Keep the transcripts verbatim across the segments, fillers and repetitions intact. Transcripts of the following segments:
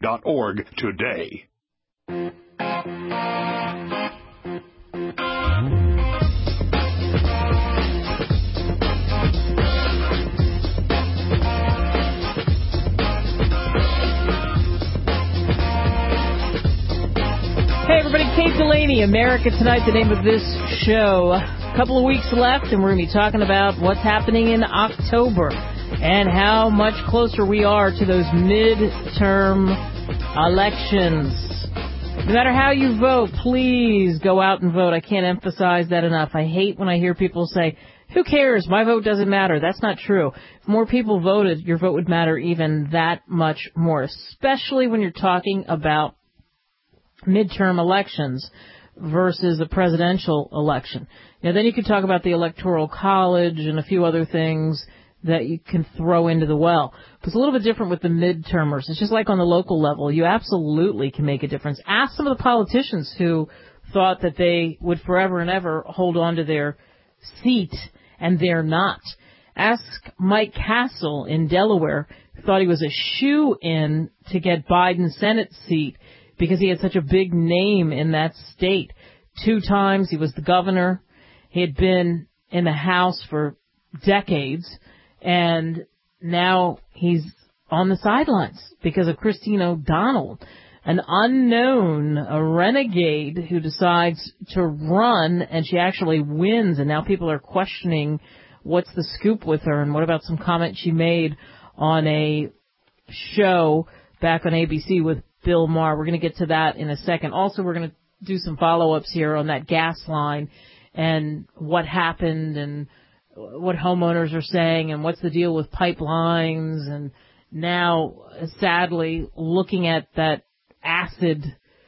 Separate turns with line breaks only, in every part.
dot org today.
Hey everybody, Kate Delaney, America Tonight, the name of this show. A couple of weeks left and we're going to be talking about what's happening in October and how much closer we are to those midterm elections. No matter how you vote, please go out and vote. I can't emphasize that enough. I hate when I hear people say, who cares? My vote doesn't matter. That's not true. If more people voted, your vote would matter even that much more, especially when you're talking about midterm elections versus a presidential election. Now, then you could talk about the Electoral College and a few other things that you can throw into the well. But it's a little bit different with the midtermers. It's just like on the local level. You absolutely can make a difference. Ask some of the politicians who thought that they would forever and ever hold on to their seat, and they're not. Ask Mike Castle in Delaware, who thought he was a shoo-in to get Biden's Senate seat because he had such a big name in that state. Two times he was the governor. He had been in the House for decades, and now he's on the sidelines because of Christine O'Donnell, an unknown, a renegade who decides to run, and she actually wins, and now people are questioning what's the scoop with her, and what about some comment she made on a show back on A B C with Bill Maher. We're going to get to that in a second. Also, we're going to do some follow-ups here on that gas line and what happened and what homeowners are saying and what's the deal with pipelines. And now, sadly, looking at that acid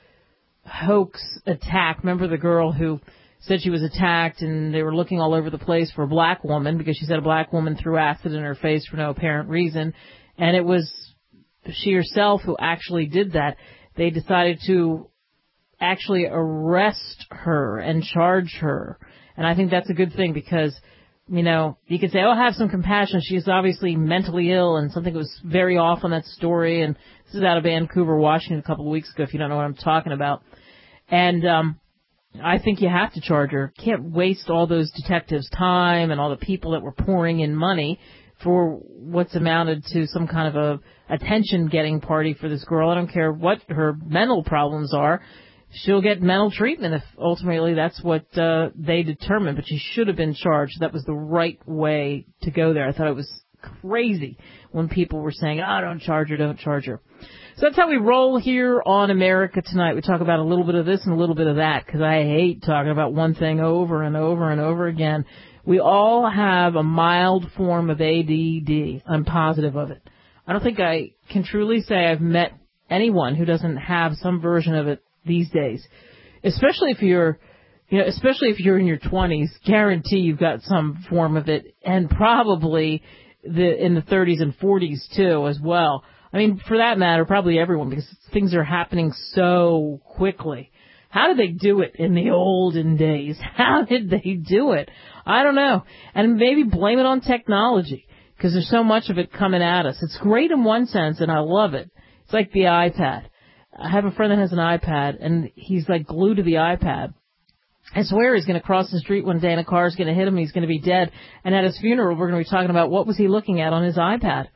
hoax attack. Remember the girl who said she was attacked and they were looking all over the place for a black woman because she said a black woman threw acid in her face for no apparent reason. And it was she herself who actually did that. They decided to actually arrest her and charge her. And I think that's a good thing because, you know, you could say, oh, have some compassion. She's obviously mentally ill and something was very off on that story. And this is out of Vancouver, Washington a couple of weeks ago, if you don't know what I'm talking about. And um I think you have to charge her. Can't waste all those detectives' time and all the people that were pouring in money for what's amounted to some kind of a attention-getting party for this girl. I don't care what her mental problems are. She'll get mental treatment if ultimately that's what uh, they determine. But she should have been charged. That was the right way to go there. I thought it was crazy when people were saying, oh, don't charge her, don't charge her. So that's how we roll here on America Tonight. We talk about a little bit of this and a little bit of that because I hate talking about one thing over and over and over again. We all have a mild form of A D D. I'm positive of it. I don't think I can truly say I've met anyone who doesn't have some version of it these days, especially if you're, you know, especially if you're in your twenties. Guarantee you've got some form of it, and probably the in the thirties and forties too as well. I mean, for that matter, probably everyone, because things are happening so quickly. How did they do it in the olden days? How did they do it? I don't know. And maybe blame it on technology, because there's so much of it coming at us. It's great in one sense, and I love it. It's like the iPad. I have a friend that has an iPad, and he's like glued to the iPad. I swear he's going to cross the street one day, and a car's going to hit him, and he's going to be dead. And at his funeral, we're going to be talking about what was he looking at on his iPad.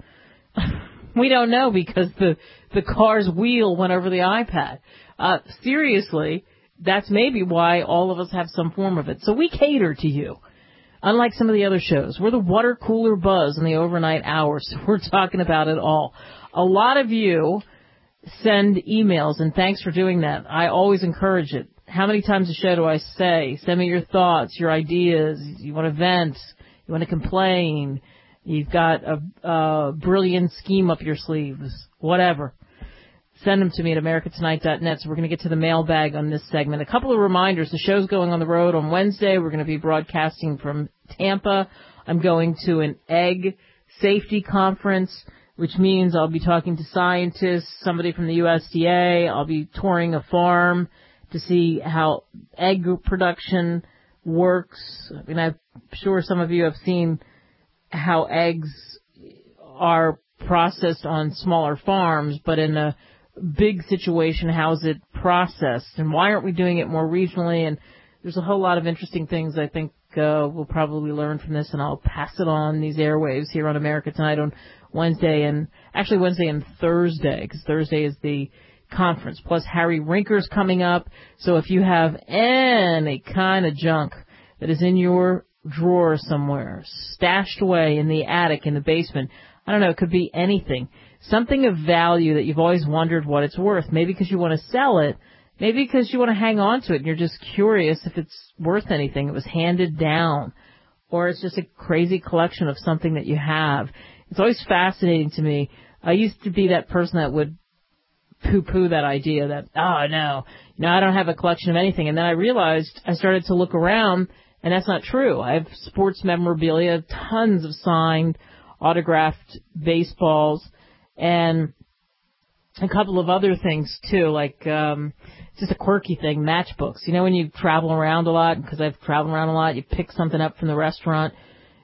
We don't know because the, the car's wheel went over the iPad. Uh, seriously, that's maybe why all of us have some form of it. So we cater to you. Unlike some of the other shows, we're the water cooler buzz in the overnight hours. We're talking about it all. A lot of you send emails, and thanks for doing that. I always encourage it. How many times a show do I say, send me your thoughts, your ideas, you want to vent, you want to complain, you've got a, a brilliant scheme up your sleeves, whatever. Send them to me at america tonight dot net. So we're going to get to the mailbag on this segment. A couple of reminders. The show's going on the road on Wednesday. We're going to be broadcasting from Tampa. I'm going to an egg safety conference, which means I'll be talking to scientists, somebody from the U S D A. I'll be touring a farm to see how egg production works. I mean, I'm sure some of you have seen how eggs are processed on smaller farms, but in a big situation, how's it processed, and why aren't we doing it more regionally? And there's a whole lot of interesting things I think uh, we'll probably learn from this, and I'll pass it on these airwaves here on America Tonight on Wednesday, and actually Wednesday and Thursday, because Thursday is the conference. Plus Harry Rinker's coming up, so if you have any kind of junk that is in your drawer somewhere, stashed away in the attic, in the basement, I don't know, it could be anything. Something of value that you've always wondered what it's worth. Maybe because you want to sell it. Maybe because you want to hang on to it and you're just curious if it's worth anything. It was handed down. Or it's just a crazy collection of something that you have. It's always fascinating to me. I used to be that person that would poo-poo that idea that, oh, no, you know, I don't have a collection of anything. And then I realized I started to look around, and that's not true. I have sports memorabilia, tons of signed, autographed baseballs, and a couple of other things, too, like um just a quirky thing, matchbooks. You know, when you travel around a lot, because I've traveled around a lot, you pick something up from the restaurant,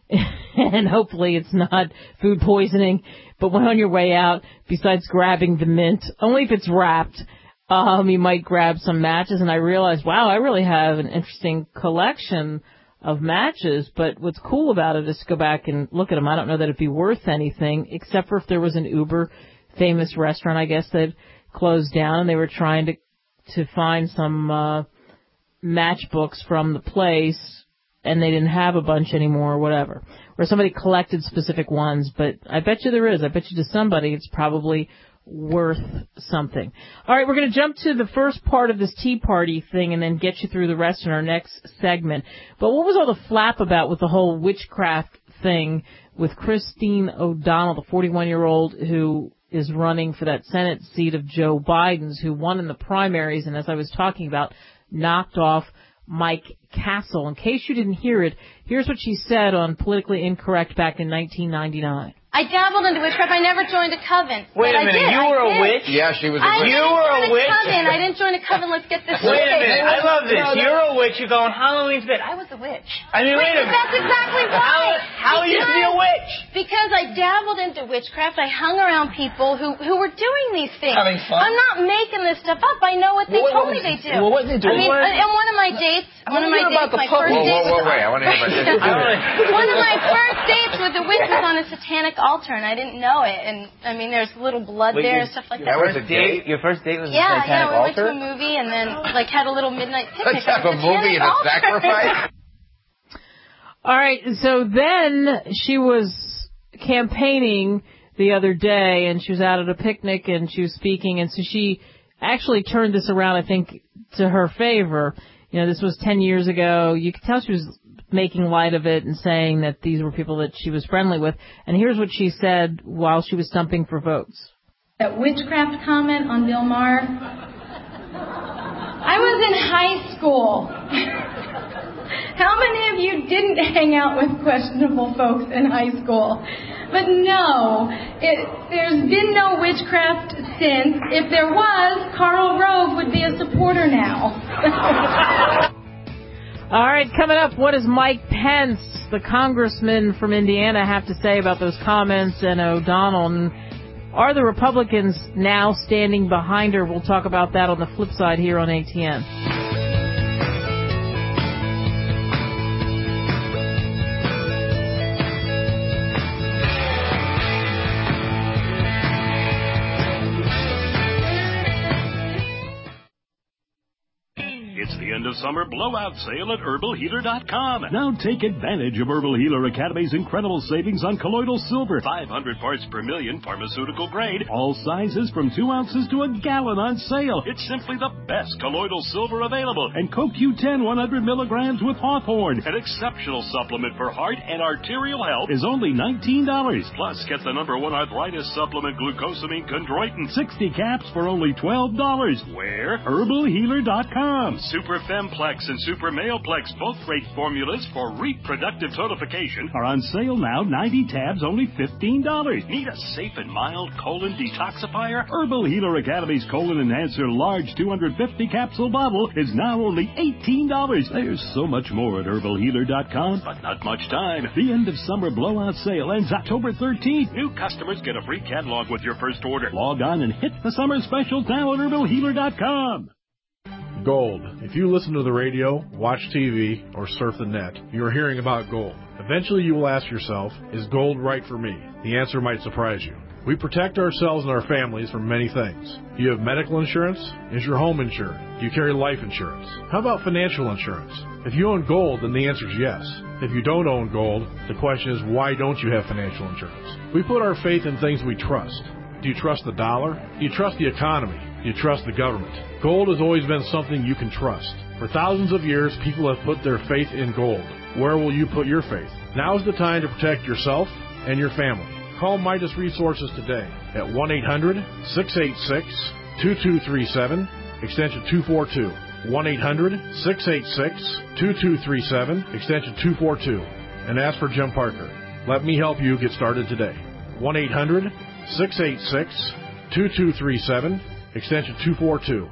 and hopefully it's not food poisoning, but when on your way out, besides grabbing the mint, only if it's wrapped, um, you might grab some matches, and I realized, wow, I really have an interesting collection of matches, but what's cool about it is to go back and look at them. I don't know that it'd be worth anything, except for if there was an uber famous restaurant, I guess, that closed down, and they were trying to to find some uh, matchbooks from the place, and they didn't have a bunch anymore or whatever. Or somebody collected specific ones, but I bet you there is. I bet you to somebody it's probably worth something. All right, we're going to jump to the first part of this Tea Party thing and then get you through the rest in our next segment. But what was all the flap about with the whole witchcraft thing with Christine O'Donnell, the forty-one-year-old who is running for that Senate seat of Joe Biden's, who won in the primaries, and as I was talking about, knocked off Mike Castle. In case you didn't hear it, here's what she said on Politically Incorrect back in nineteen ninety-nine.
I dabbled into witchcraft. I never joined a coven.
Wait a minute,
I did.
you were
I
a
did.
witch?
Yeah, she was a
I
witch.
You were a witch?
Coven. I didn't join a coven. Let's get this
Wait
straight.
a minute, I love this.
No, no.
You're a witch. You're going Halloween's bit.
I was a witch.
I mean, wait,
wait
a minute.
That's exactly why.
How, how you be a witch?
Because I dabbled into witchcraft. I hung around people who, who were doing these things.
Having fun?
I'm not making this stuff up. I know what they
Well,
told
what
me
was-
they do.
well, what did they do?
I mean,
What-
and one of my dates, one of my
hear about
dates,
the
my
puppy.
first
Whoa,
date
whoa,
was
whoa, wait. I want to hear about this.
I wanna-
one of my first dates with the witch was on a satanic altar, and I didn't know it. And I mean, there's little blood
Wait,
there
you-
and stuff like
Your
that.
was
first
a
date?
date?
Your first date was
Yeah,
a satanic
yeah, we went to
altar?
a movie and then like had a little midnight picnic.
Let's have a
at the
movie and a
satanic altar.
sacrifice.
All right, so then she was campaigning the other day, and she was out at a picnic, and she was speaking, and so she actually turned this around, I think, to her favor. You know, this was ten years ago. You could tell she was making light of it and saying that these were people that she was friendly with. And here's what she said while she was stumping for votes.
That witchcraft comment on Bill Maher. I was in high school. How many of you didn't hang out with questionable folks in high school? But no, it, there's been no witchcraft since. If there was, Karl Rove would be a supporter now.
All right, coming up, what does Mike Pence, the congressman from Indiana, have to say about those comments and O'Donnell? And are the Republicans now standing behind her? We'll talk about that on the flip side here on A T N.
It's the end of summer blowout sale at herbal healer dot com. Now take advantage of Herbal Healer Academy's incredible savings on colloidal silver. five hundred parts per million pharmaceutical grade. All sizes from two ounces to a gallon on sale. It's simply the best colloidal silver available. And Co Q ten one hundred milligrams with Hawthorne. An exceptional supplement for heart and arterial health is only nineteen dollars. Plus, get the number one arthritis supplement glucosamine chondroitin. sixty caps for only twelve dollars. Where? herbal healer dot com. Super Femplex and Super Maleplex, both great formulas for reproductive tonification, are on sale now. ninety tabs, only fifteen dollars. Need a safe and mild colon detoxifier? Herbal Healer Academy's Colon Enhancer Large two hundred fifty capsule bottle is now only eighteen dollars. There's so much more at herbal healer dot com, but not much time. The end of summer blowout sale ends October thirteenth. New customers get a free catalog with your first order. Log on and hit the summer specials now at herbal healer dot com.
Gold. If you listen to the radio, watch T V, or surf the net, you are hearing about gold. Eventually you will ask yourself, is gold right for me? The answer might surprise you. We protect ourselves and our families from many things. Do you have medical insurance? Is your home insured? Do you carry life insurance? How about financial insurance? If you own gold, then the answer is yes. If you don't own gold, the question is, why don't you have financial insurance? We put our faith in things we trust. Do you trust the dollar? Do you trust the economy? Do you trust the government? Gold has always been something you can trust. For thousands of years, people have put their faith in gold. Where will you put your faith? Now is the time to protect yourself and your family. Call Midas Resources today at one eight hundred, six eight six, two two three seven, extension two four two. one eight hundred, six eight six, two two three seven, extension two four two. And ask for Jim Parker. Let me help you get started today. one eight hundred, six eight six, two two three seven, extension two four two.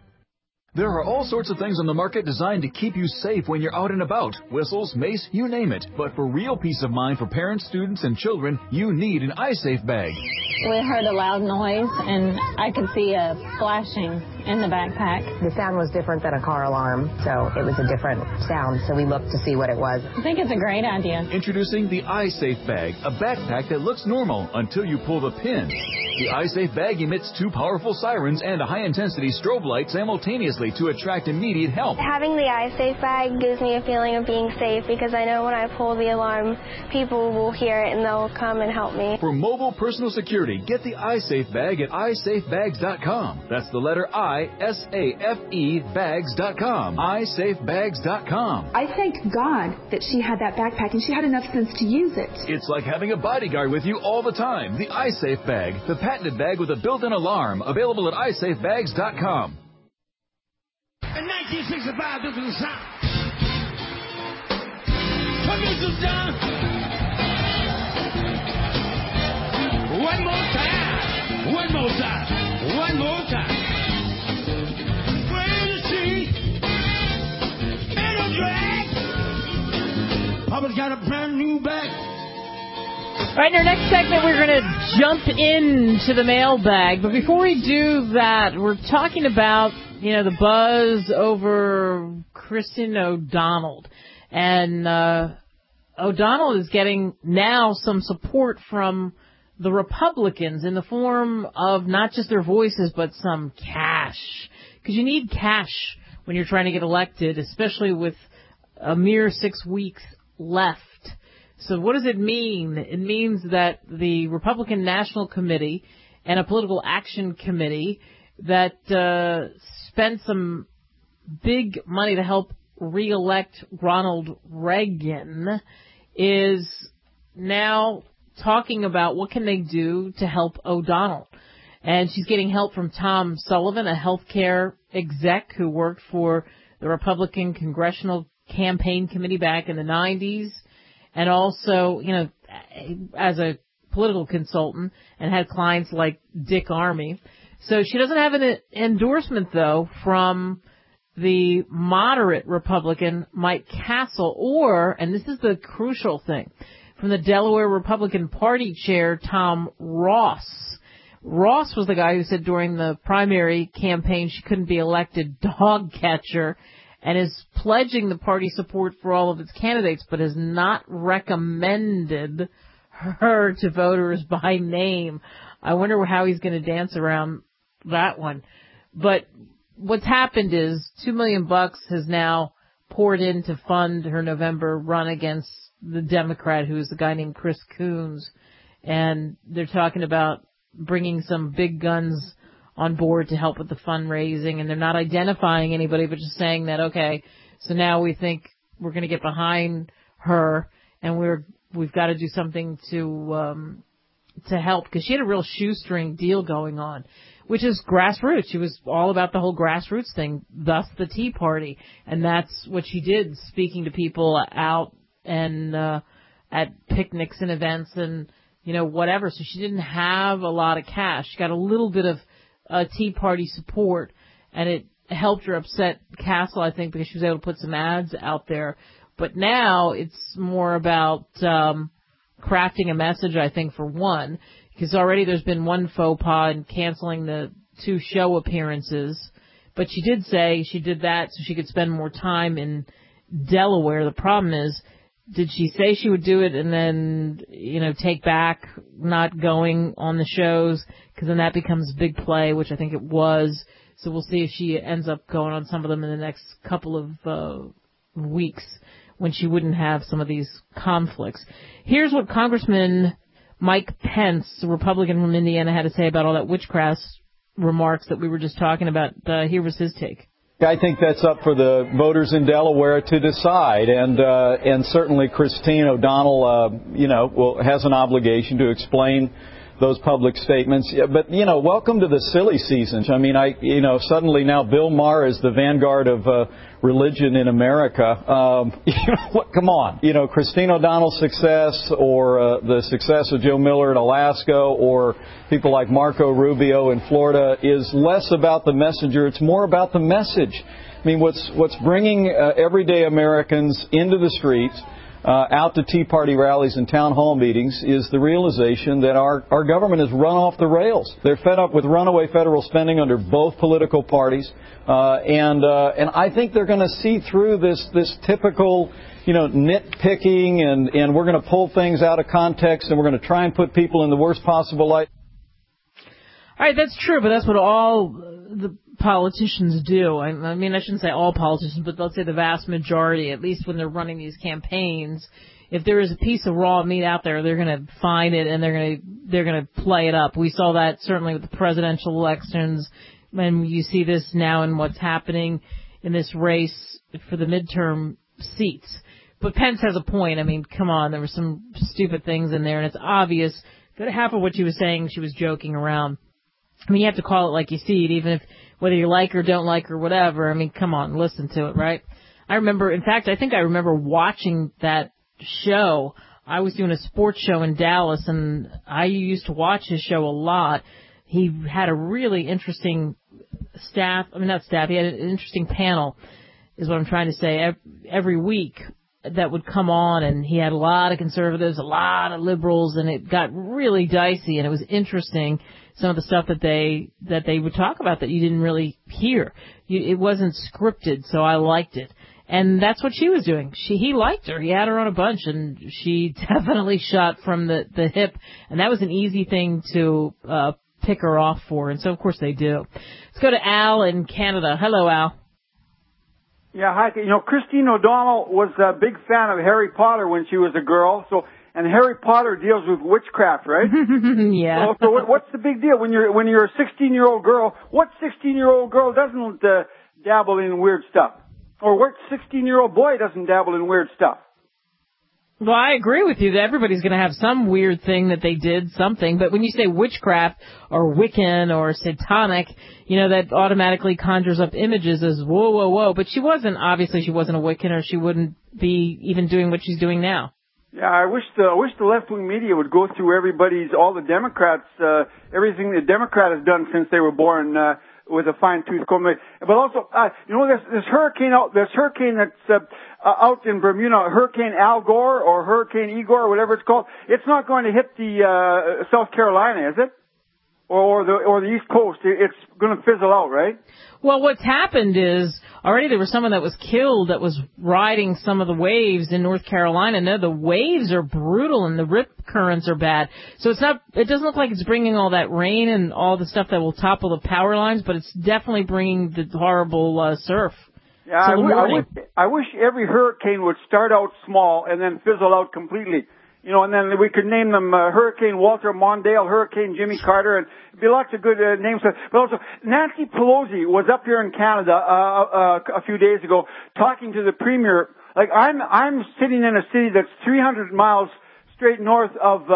There are all sorts of things on the market designed to keep you safe when you're out and about. Whistles, mace, you name it. But for real peace of mind for parents, students, and children, you need an iSafe bag.
We heard a loud noise, and I could see a flashing in the backpack.
The sound was different than a car alarm, so it was a different sound, so we looked to see what it was.
I think it's a great idea.
Introducing the iSafe bag, a backpack that looks normal until you pull the pin. The iSafe bag emits two powerful sirens and a high-intensity strobe light simultaneously to attract immediate help.
Having the iSafe bag gives me a feeling of being safe because I know when I pull the alarm, people will hear it and they'll come and help me.
For mobile personal security, get the iSafe bag at i safe bags dot com. That's the letter I, S A F E, bags dot com. i safe bags dot com.
I thank God that she had that backpack and she had enough sense to use it.
It's like having a bodyguard with you all the time. The iSafe bag, the patented bag with a built-in alarm, available at i safe bags dot com.
In nineteen sixty-five, this was the sound. Producers done. One more time. One more time. One more time. Where the sea. Ain't no drag. Papa's got a brand new bag.
All right, in our next segment, we're going to jump into the mailbag. But before we do that, we're talking about, you know, the buzz over Kristen O'Donnell. And uh, O'Donnell is getting now some support from the Republicans in the form of not just their voices, but some cash. Because you need cash when you're trying to get elected, especially with a mere six weeks left. So what does it mean? It means that the Republican National Committee and a Political Action Committee that uh, spent some big money to help re-elect Ronald Reagan is now talking about what can they do to help O'Donnell. And she's getting help from Tom Sullivan, a healthcare exec who worked for the Republican Congressional Campaign Committee back in the nineties. And also, you know, as a political consultant and had clients like Dick Armey. So she doesn't have an endorsement, though, from the moderate Republican Mike Castle or, and this is the crucial thing, from the Delaware Republican Party chair, Tom Ross. Ross was the guy who said during the primary campaign she couldn't be elected dog catcher, and is pledging the party support for all of its candidates, but has not recommended her to voters by name. I wonder how he's going to dance around that one. But what's happened is two million bucks has now poured in to fund her November run against the Democrat, who is a guy named Chris Coons. And they're talking about bringing some big guns on board to help with the fundraising, and they're not identifying anybody, but just saying that, okay, so now we think we're going to get behind her, and we're we've got to do something to um, to help, because she had a real shoestring deal going on. which is grassroots. She was all about the whole grassroots thing, thus the Tea Party. And that's what she did, speaking to people out and uh, at picnics and events and, you know, whatever. So she didn't have a lot of cash. She got a little bit of uh, Tea Party support, and it helped her upset Castle, I think, because she was able to put some ads out there. But now it's more about um, crafting a message, I think, for one, because already there's been one faux pas in canceling the two show appearances. But she did say she did that so she could spend more time in Delaware. The problem is, did she say she would do it and then, you know, take back not going on the shows? Because then that becomes big play, which I think it was. So we'll see if she ends up going on some of them in the next couple of uh, weeks when she wouldn't have some of these conflicts. Here's what Congressman Mike Pence, a Republican from Indiana, had to say about all that witchcraft remarks that we were just talking about. Uh, here was his take.
I think that's up for the voters in Delaware to decide, and uh, and certainly Christine O'Donnell, uh, you know, will, has an obligation to explain those public statements. Yeah, but, you know, welcome to the silly season. I mean, I, you know, suddenly now Bill Maher is the vanguard of uh, religion in America. Um, you know, what, come on. You know, Christine O'Donnell's success or uh, the success of Joe Miller in Alaska or people like Marco Rubio in Florida is less about the messenger. It's more about the message. I mean, what's, what's bringing uh, everyday Americans into the streets, Uh, out to Tea Party rallies and town hall meetings is the realization that our, our government has run off the rails. They're fed up with runaway federal spending under both political parties, uh, and uh, and I think they're going to see through this this typical, you know, nitpicking, and, and we're going to pull things out of context, and we're going to try and put people in the worst possible light.
All right, that's true, but that's what all the politicians do. I, I mean, I shouldn't say all politicians, but let's say the vast majority, at least when they're running these campaigns. If there is a piece of raw meat out there, they're going to find it and they're going to they're going to play it up. We saw that certainly with the presidential elections, and you see this now in what's happening in this race for the midterm seats. But Pence has a point. I mean, come on, there were some stupid things in there, and it's obvious that half of what she was saying, she was joking around. I mean, you have to call it like you see it, even if whether you like her, don't like her, whatever. I mean, come on, listen to it, right? I remember, in fact, I think I remember watching that show. I was doing a sports show in Dallas, and I used to watch his show a lot. He had a really interesting staff, I mean, not staff, he had an interesting panel, is what I'm trying to say, every week that would come on, and he had a lot of conservatives, a lot of liberals, and it got really dicey, and it was interesting, some of the stuff that they that they would talk about that you didn't really hear. You, it wasn't scripted, so I liked it. And that's what she was doing. She He liked her. He had her on a bunch, and she definitely shot from the, the hip, and that was an easy thing to uh, pick her off for, and so, of course, they do. Let's go to Al in Canada. Hello, Al.
Yeah, hi. You know, Christine O'Donnell was a big fan of Harry Potter when she was a girl, so and Harry Potter deals with witchcraft, right?
Yeah.
So, so what, what's the big deal when you're when you're a sixteen-year-old girl? What sixteen-year-old girl doesn't uh, dabble in weird stuff? Or what sixteen-year-old boy doesn't dabble in weird stuff?
Well, I agree with you that everybody's going to have some weird thing that they did, something. But when you say witchcraft or Wiccan or satanic, you know, that automatically conjures up images as whoa, whoa, whoa. But she wasn't, obviously she wasn't a Wiccan, or she wouldn't be even doing what she's doing now.
Yeah, I wish the I wish the left-wing media would go through everybody's, all the Democrats, uh, everything the Democrat has done since they were born, uh, with a fine-tooth comb. But also, uh, you know, this, this hurricane out, this hurricane that's, uh, uh, out in Bermuda, Hurricane Al Gore or Hurricane Igor or whatever it's called, it's not going to hit the, uh, South Carolina, is it? Or, or the, or the East Coast. It's going to fizzle out, right?
Well, what's happened is already there was someone that was killed that was riding some of the waves in North Carolina. No, the waves are brutal and the rip currents are bad. So it's not, it doesn't look like it's bringing all that rain and all the stuff that will topple the power lines, but it's definitely bringing the horrible uh, surf.
Yeah, I, w- I, wish, I wish every hurricane would start out small and then fizzle out completely. You know, and then we could name them uh, Hurricane Walter Mondale, Hurricane Jimmy Carter, and it'd be lots of good uh, names. But also, Nancy Pelosi was up here in Canada uh, uh, a few days ago talking to the Premier. Like, I'm I'm sitting in a city that's three hundred miles straight north of um,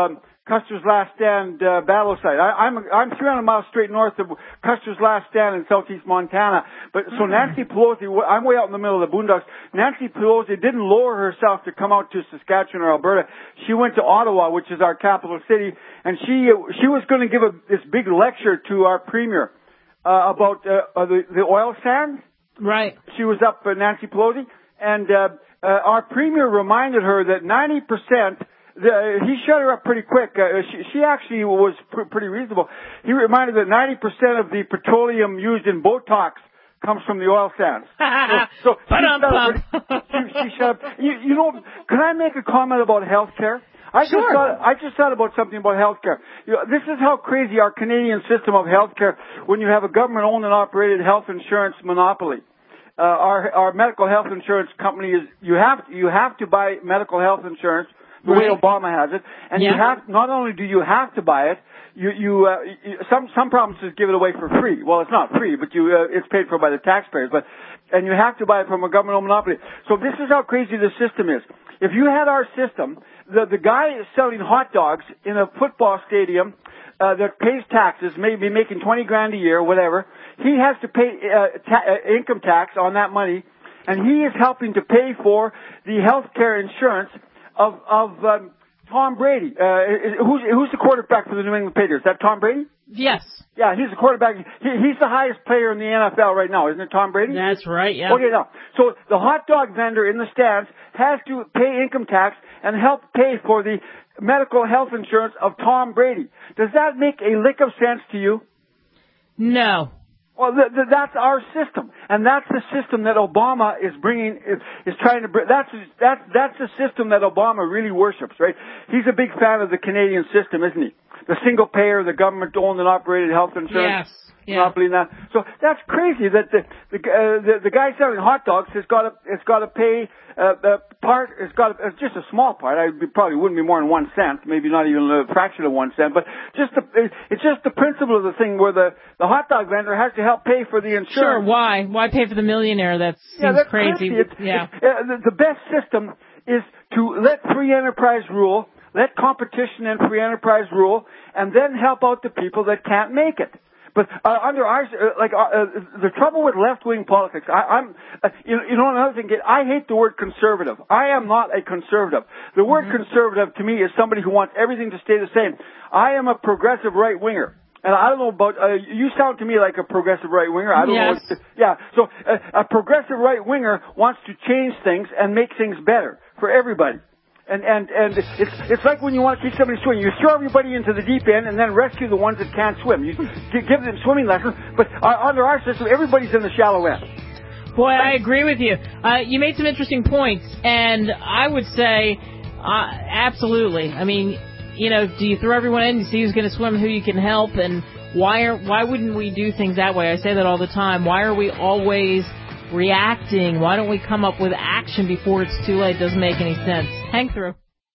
Custer's Last Stand uh, battle site. I, I'm I'm three hundred miles straight north of Custer's Last Stand in southeast Montana. But so Nancy Pelosi, I'm way out in the middle of the boondocks. Nancy Pelosi didn't lower herself to come out to Saskatchewan or Alberta. She went to Ottawa, which is our capital city, and she she was going to give a, this big lecture to our premier uh, about uh, uh, the the oil sands.
Right.
She was up, uh, Nancy Pelosi, and uh, uh, our premier reminded her that ninety percent. The, he shut her up pretty quick. Uh, she, she actually was pr- pretty reasonable. He reminded that ninety percent of the petroleum used in Botox comes from the oil sands. So, so she, shut up, she, she shut up. You, you know, can I make a comment about health care? I
sure.
just thought, I just thought about something about health care. You know, this is how crazy our Canadian system of health care, when you have a government-owned and operated health insurance monopoly. Uh, our, our medical health insurance company is, you have, you have to buy medical health insurance the way Obama has it, and
yeah.
you have, not only do you have to buy it, you, you, uh, you some, some provinces give it away for free. Well, it's not free, but you, uh, it's paid for by the taxpayers, but, and you have to buy it from a government-owned monopoly. So this is how crazy the system is. If you had our system, the, the guy selling hot dogs in a football stadium, uh, that pays taxes, maybe making twenty grand a year, whatever, he has to pay, uh, ta- uh, income tax on that money, and he is helping to pay for the health care insurance of of um, Tom Brady. Uh, who's who's the quarterback for the New England Patriots? Is that Tom Brady?
Yes.
Yeah, he's the quarterback. He, he's the highest player in the N F L right now, isn't it, Tom Brady?
That's right, yeah.
Okay, now, so the hot dog vendor in the stands has to pay income tax and help pay for the medical health insurance of Tom Brady. Does that make a lick of sense to you?
No.
Well, th- th- that's our system, and that's the system that Obama is bringing, is, is trying to bring. That's that's that's the system that Obama really worships, right? He's a big fan of the Canadian system, isn't he? The single payer, the government-owned and operated health insurance.
Yes. Yeah.
Monopoly and that. So that's crazy that the the uh, the, the guy selling hot dogs has got to has got to pay uh, the part. It's got to, it's just a small part. I probably wouldn't be more than one cent, maybe not even a fraction of one cent. But just the, it's just the principle of the thing where the the hot dog vendor has to help pay for the insurance.
Sure. Why? Why pay for the millionaire? That seems
yeah, that's
crazy.
crazy. It's,
yeah.
It's, uh, the, the best system is to let free enterprise rule, let competition and free enterprise rule, and then help out the people that can't make it. But uh, under our, uh, like, uh, uh, the trouble with left-wing politics, I, I'm, uh, you, you know, another thing, I hate the word conservative. I am not a conservative. The word mm-hmm. conservative to me is somebody who wants everything to stay the same. I am a progressive right-winger. And I don't know about, uh, you sound to me like a progressive right-winger. I don't
yes.
know. What, yeah, so uh, a progressive right-winger wants to change things and make things better for everybody. And, and, and it's, it's like when you want to teach somebody to swim. You throw everybody into the deep end and then rescue the ones that can't swim. You give them swimming lessons, but uh, under our system, everybody's in the shallow end.
Boy, I agree with you. Uh, you made some interesting points, and I would say, uh, absolutely. I mean, you know, do you throw everyone in, you see who's going to swim, who you can help, and why are, why wouldn't we do things that way? I say that all the time. Why are we always reacting? Why don't we come up with action before it's too late? Doesn't make any sense. Hang through.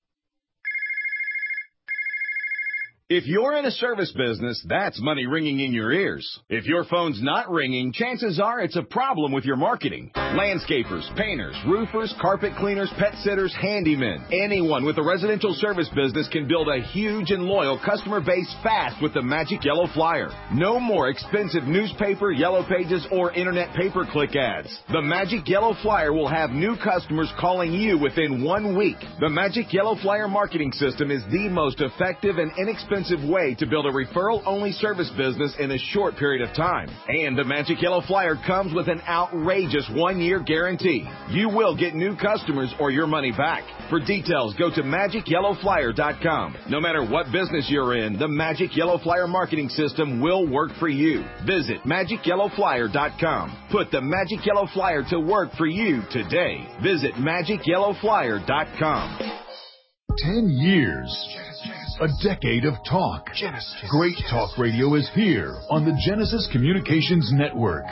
If you're in a service business, that's money ringing in your ears. If your phone's not ringing, chances are it's a problem with your marketing. Landscapers, painters, roofers, carpet cleaners, pet sitters, handymen. Anyone with a residential service business can build a huge and loyal customer base fast with the Magic Yellow Flyer. No more expensive newspaper, yellow pages, or internet pay-per-click ads. The Magic Yellow Flyer will have new customers calling you within one week. The Magic Yellow Flyer marketing system is the most effective and inexpensive way to build a referral-only service business in a short period of time. And the Magic Yellow Flyer comes with an outrageous one-year guarantee. You will get new customers or your money back. For details, go to magic yellow flyer dot com. No matter what business you're in, the Magic Yellow Flyer marketing system will work for you. Visit magic yellow flyer dot com. Put the Magic Yellow Flyer to work for you today. Visit magic yellow flyer dot com.
Ten years. A decade of talk. Genesis. Great talk radio is here on the Genesis Communications Network.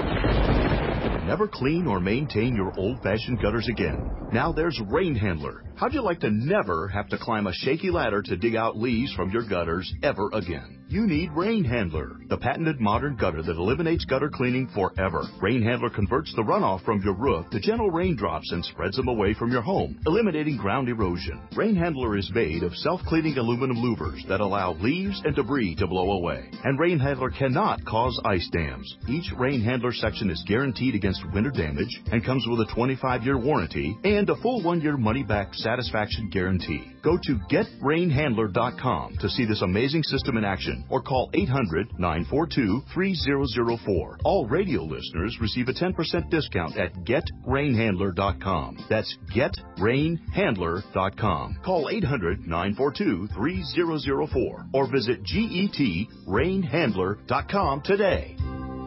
Never clean or maintain your old-fashioned gutters again. Now there's Rain Handler, How'd you like to never have to climb a shaky ladder to dig out leaves from your gutters ever again? You need Rain Handler, the patented modern gutter that eliminates gutter cleaning forever. Rain Handler converts the runoff from your roof to gentle raindrops and spreads them away from your home, eliminating ground erosion. Rain Handler is made of self-cleaning aluminum louvers that allow leaves and debris to blow away. And Rain Handler cannot cause ice dams. Each Rain Handler section is guaranteed against winter damage and comes with a twenty-five year warranty and a full one-year money-back satisfaction guarantee. Go to get rain handler dot com to see this amazing system in action or call eight hundred, nine four two, three zero zero four. All radio listeners receive a ten percent discount at get rain handler dot com. That's get rain handler dot com. Call eight hundred, nine four two, three zero zero four or visit get rain handler dot com today.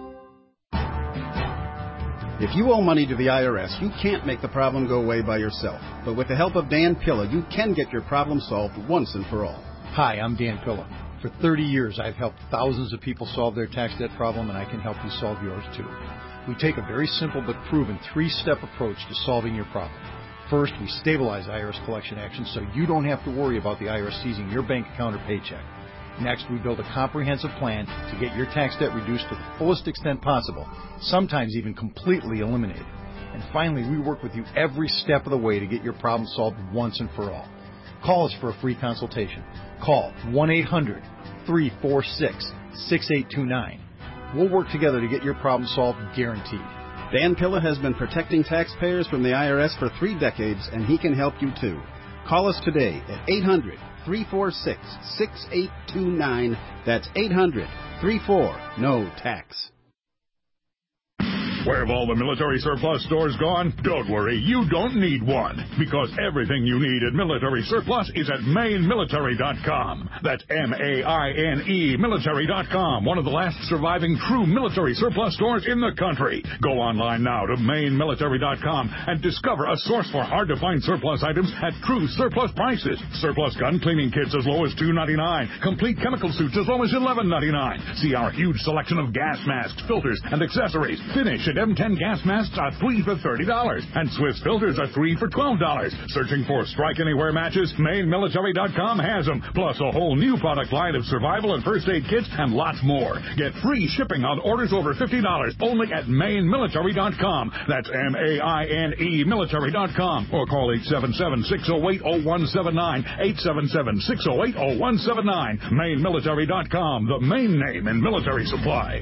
If you owe money to the I R S, you can't make the problem go away by yourself. But with the help of Dan Pilla, you can get your problem solved once and for all.
Hi, I'm Dan Pilla. For thirty years, I've helped thousands of people solve their tax debt problem, and I can help you solve yours too. We take a very simple but proven three-step approach to solving your problem. First, we stabilize I R S collection actions so you don't have to worry about the I R S seizing your bank account or paycheck. Next, we build a comprehensive plan to get your tax debt reduced to the fullest extent possible, sometimes even completely eliminated. And finally, we work with you every step of the way to get your problem solved once and for all. Call us for a free consultation. Call one eight hundred, three four six, six eight two nine. We'll work together to get your problem solved, guaranteed.
Dan Pilla has been protecting taxpayers from the I R S for three decades, and he can help you too. Call us today at eight hundred, three four six, six eight two nine. That's eight hundred, three four, N O tax.
Where have all the military surplus stores gone? Don't worry, you don't need one, because everything you need at Military Surplus is at Maine Military dot com. That's M A I N E Military dot com, one of the last surviving true military surplus stores in the country. Go online now to Maine Military dot com and discover a source for hard-to-find surplus items at true surplus prices. Surplus gun cleaning kits as low as two ninety-nine, complete chemical suits as low as eleven ninety-nine. See our huge selection of gas masks, filters, and accessories. Finish at M ten gas masks are three for thirty dollars, and Swiss filters are three for twelve dollars. Searching for Strike Anywhere matches? Maine Military dot com has them, plus a whole new product line of survival and first aid kits and lots more. Get free shipping on orders over fifty dollars only at Maine Military dot com. That's M A I N E Military dot com, or call eight seven seven, six oh eight, oh one seven nine, eight seven seven, six oh eight, oh one seven nine. Maine Military dot com, the main name in military supply.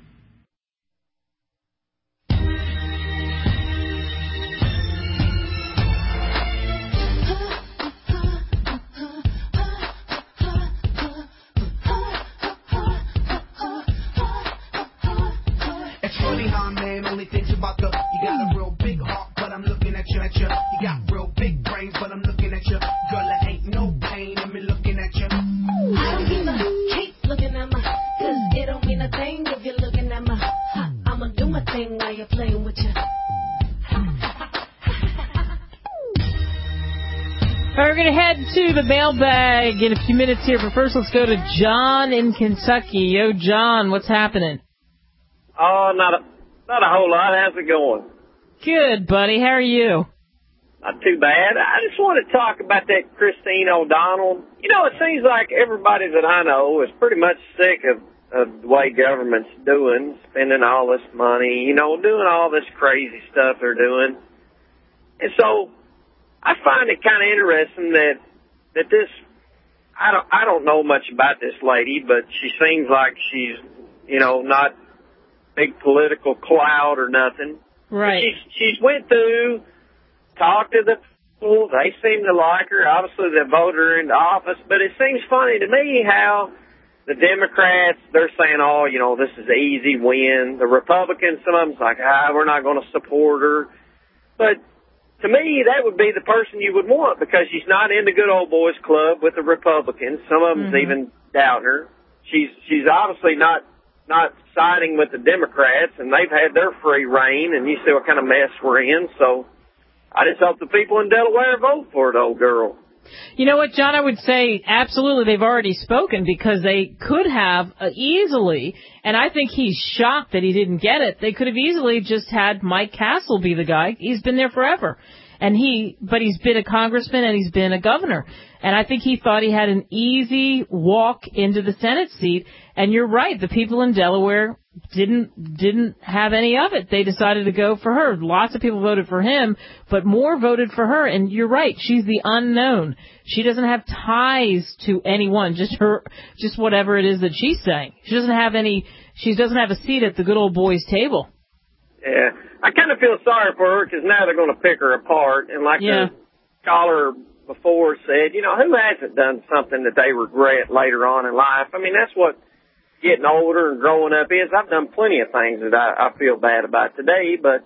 Only things about the, you got a real big heart, but I'm looking at you, at you. You got real big brains, but I'm looking at you. Girl, there ain't no pain in me looking at you.
I don't give a keep looking at my, cause it don't mean a thing if you're looking at my, huh, I'ma do my thing while you're playing with you.
All right, we're going to head to the mailbag in a few minutes here, but first let's go to John in Kentucky. Yo, John, what's happening?
Oh, not a Not a whole lot. How's it going?
Good, buddy. How are you?
Not too bad. I just want to talk about that Christine O'Donnell. You know, it seems like everybody that I know is pretty much sick of, of the way government's doing, spending all this money, you know, doing all this crazy stuff they're doing. And so I find it kind of interesting that that this, I don't, I don't know much about this lady, but she seems like she's, you know, not big political clout or nothing.
Right.
She's, she's went through, talked to the people. They seem to like her. Obviously, they voted her into office. But it seems funny to me how the Democrats, they're saying, oh, you know, this is an easy win. The Republicans, some of them's like, ah, we're not going to support her. But to me, that would be the person you would want because she's not in the good old boys club with the Republicans. Some of them's mm-hmm. even doubting her. She's, she's obviously not not siding with the Democrats, and they've had their free reign, and you see what kind of mess we're in. So I just hope the people in Delaware vote for the old girl.
You know what, John, I would say absolutely they've already spoken because they could have uh, easily, and I think he's shocked that he didn't get it, they could have easily just had Mike Castle be the guy. He's been there forever. And he, but he's been a congressman and he's been a governor. And I think he thought he had an easy walk into the Senate seat. And you're right, the people in Delaware didn't didn't have any of it. They decided to go for her. Lots of people voted for him, but more voted for her. And you're right, she's the unknown. She doesn't have ties to anyone, just her, just whatever it is that she's saying. She doesn't have any, she doesn't have a seat at the good old boys table.
Yeah, I kind of feel sorry for her because now they're going to pick her apart. And like
Yeah.
the caller before said, you know, who hasn't done something that they regret later on in life? I mean, that's what getting older and growing up is. I've done plenty of things that I, I feel bad about today, but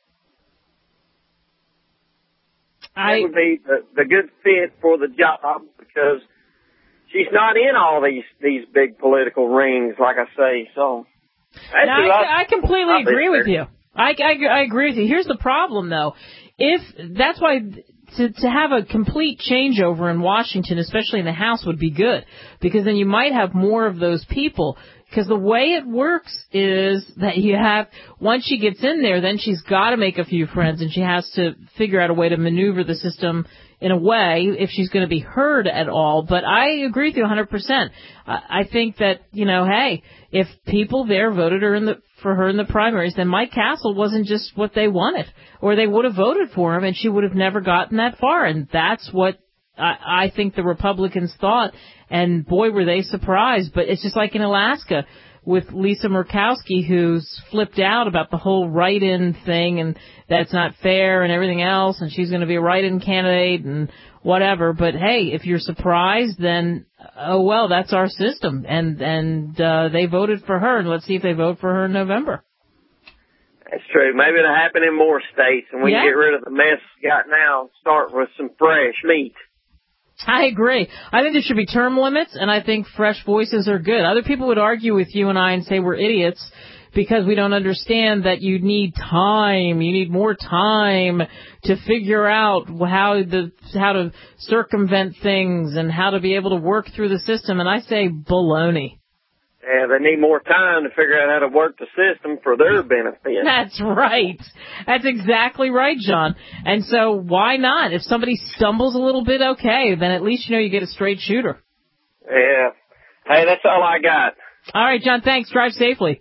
I
that would be the, the good fit for the job because she's not in all these, these big political rings, like I say. So that's
Now,
who
I, I completely
I
agree with
there.
you. I, I, I agree with you. Here's the problem, though. If that's why to to have a complete changeover in Washington, especially in the House, would be good because then you might have more of those people. Because the way it works is that you have, once she gets in there, then she's got to make a few friends and she has to figure out a way to maneuver the system in a way if she's going to be heard at all. But I agree with you one hundred percent. I think that, you know, hey, if people there voted her in the, for her in the primaries, then Mike Castle wasn't just what they wanted, or they would have voted for him and she would have never gotten that far. And that's what I, I think the Republicans thought. And boy, were they surprised. But it's just like in Alaska with Lisa Murkowski, who's flipped out about the whole write-in thing and that's not fair and everything else. And she's going to be a write-in candidate and whatever. But hey, if you're surprised, then oh well, that's our system. And and uh, they voted for her, and let's see if they vote for her in November.
That's true. Maybe it'll happen in more states, and we
Yeah.
can get rid of the mess we got now. Start with some fresh meat.
I agree. I think there should be term limits, and I think fresh voices are good. Other people would argue with you and I and say we're idiots because we don't understand that you need time. You need more time to figure out how the how to circumvent things and how to be able to work through the system. And I say baloney.
Yeah, they need more time to figure out how to work the system for their benefit.
That's right. That's exactly right, John. And so why not? If somebody stumbles a little bit, okay, then at least you know you get a straight shooter.
Yeah. Hey, that's all I got.
All right, John, thanks. Drive safely.